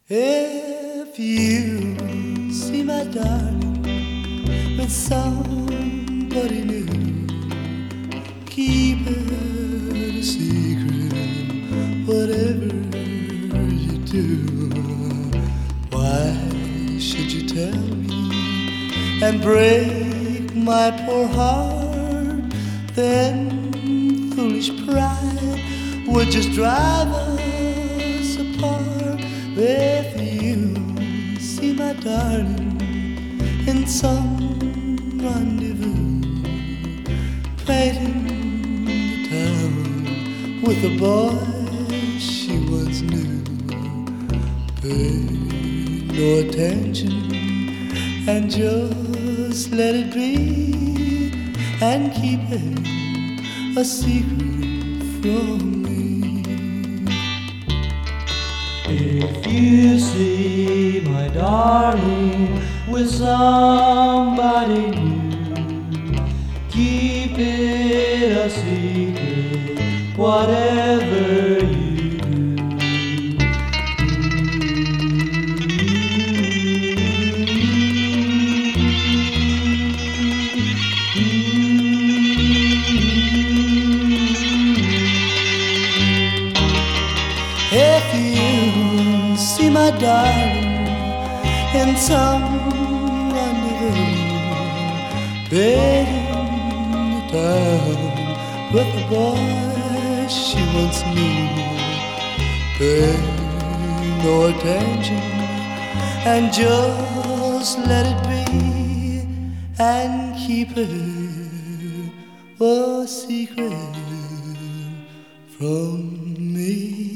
If you see my darling with somebody new, keep it a secret, whatever you do. Why should you tell me and break my poor heart? Then foolish pride would just drive us apart. If you see my darling in some rendezvous, painting the town with a boy she once knew, pay no attention and just let it be, and keep it a secret from me. If you see my darling with somebody new, keep it a secret, whatever you do. If you see my darling in some rendezvous, begging the town with a boy she once knew, pay no attention and just let it be, and keep it a secret from me.